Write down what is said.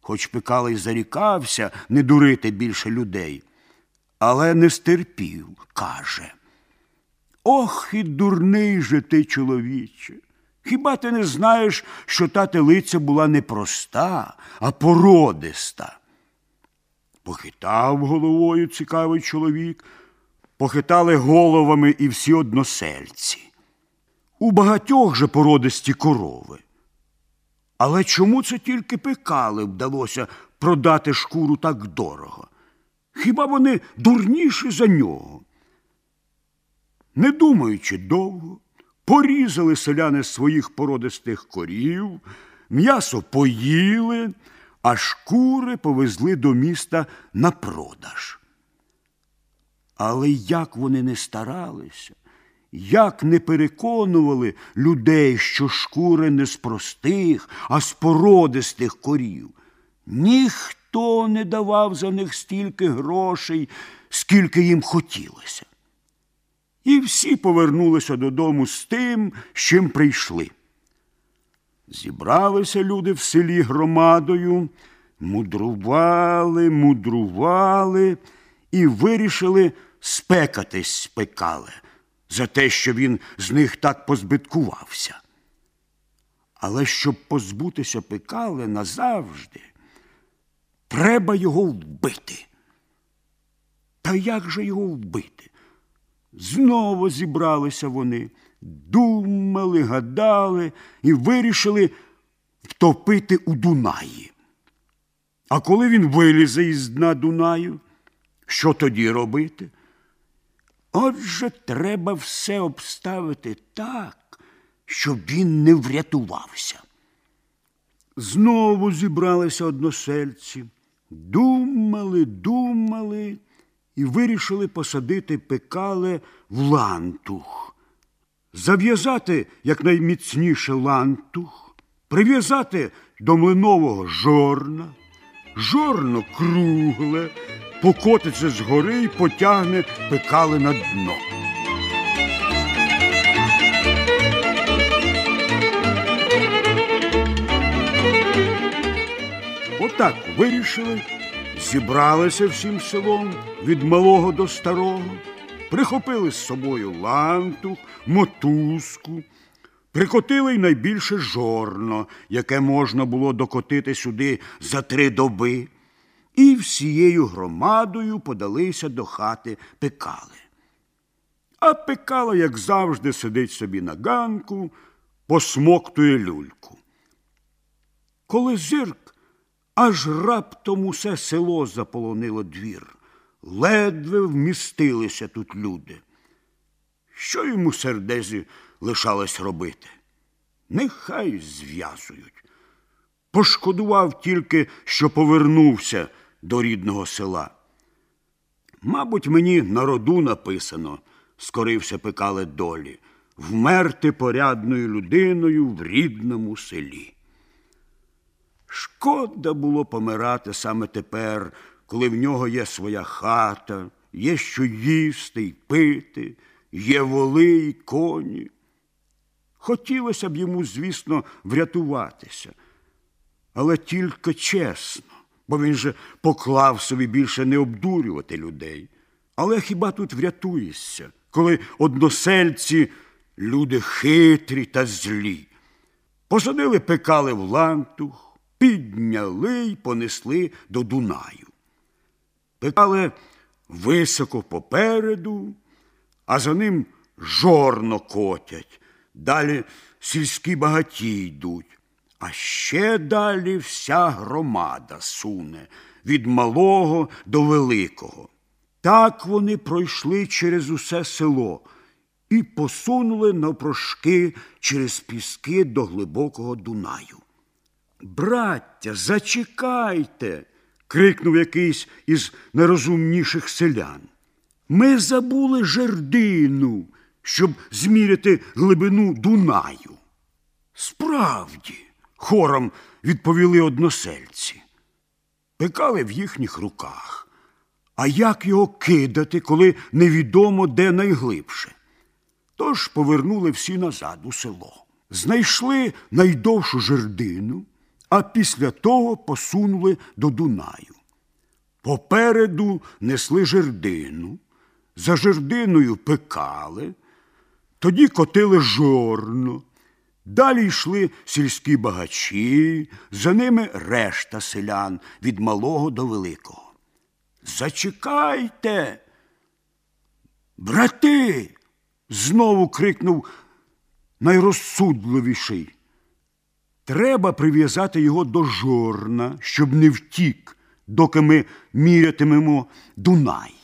Хоч Пекало й зарікався не дурити більше людей, але не стерпів, каже: «Ох, і дурний же ти, чоловіче! Хіба ти не знаєш, що та телиця була не проста, а породиста?» Похитав головою цікавий чоловік, похитали головами і всі односельці. У багатьох же породисті корови. Але чому це тільки Пекали вдалося продати шкуру так дорого? Хіба вони дурніші за нього? Не думаючи довго, порізали селяни своїх породистих корів, м'ясо поїли, а шкури повезли до міста на продаж. Але як вони не старалися, як не переконували людей, що шкури не з простих, а з породистих корів, ніхто не давав за них стільки грошей, скільки їм хотілося. І всі повернулися додому з тим, з чим прийшли. Зібралися люди в селі громадою, мудрували і вирішили спекатись з Пекали за те, що він з них так позбиткувався. Але щоб позбутися Пекали назавжди, треба його вбити. Та як же його вбити? Знову зібралися вони, думали, гадали і вирішили втопити у Дунаї. А коли він вилізе із дна Дунаю, що тоді робити? Отже, треба все обставити так, щоб він не врятувався. Знову зібралися односельці, думали і вирішили посадити Пекале в лантух, зав'язати якнайміцніше лантух, прив'язати до млинового жорна, жорно кругле, покотиться згори і потягне Пекале на дно. Отак вирішили, зібралися всім селом від малого до старого, прихопили з собою лантух, мотузку, прикотили й найбільше жорно, яке можна було докотити сюди за 3 доби, і всією громадою подалися до хати Пекали. А Пекало, як завжди, сидить собі на ганку, посмоктує люльку. Коли зирк, аж раптом усе село заполонило двір. Ледве вмістилися тут люди. Що йому, сердезі, лишалось робити? Нехай зв'язують. Пошкодував тільки, що повернувся до рідного села. Мабуть, мені на роду написано, скорився Пекале долі, вмерти порядною людиною в рідному селі. Шкода було помирати саме тепер, коли в нього є своя хата, є що їсти й пити, є воли й коні. Хотілося б йому, звісно, врятуватися, але тільки чесно, бо він же поклав собі більше не обдурювати людей. Але хіба тут врятуєшся, коли односельці – люди хитрі та злі? Посадили Пекале в лантух, підняли й понесли до Дунаю. Пекале високо попереду, а за ним жорно котять. Далі сільські багаті йдуть, а ще далі вся громада суне, від малого до великого. Так вони пройшли через усе село і посунули навпрошки через піски до глибокого Дунаю. «Браття, зачекайте!» – крикнув якийсь із найрозумніших селян. «Ми забули жердину, щоб зміряти глибину Дунаю». «Справді!» – хором відповіли односельці. Пекале в їхніх руках. А як його кидати, коли невідомо, де найглибше? Тож повернули всі назад у село. Знайшли найдовшу жердину, а після того посунули до Дунаю. Попереду несли жердину, за жердиною пекали, тоді котили жорно. Далі йшли сільські багачі, за ними решта селян від малого до великого. «Зачекайте! Брати!» – знову крикнув найрозсудливіший. «Треба прив'язати його до жорна, щоб не втік, доки ми мірятимемо Дунай».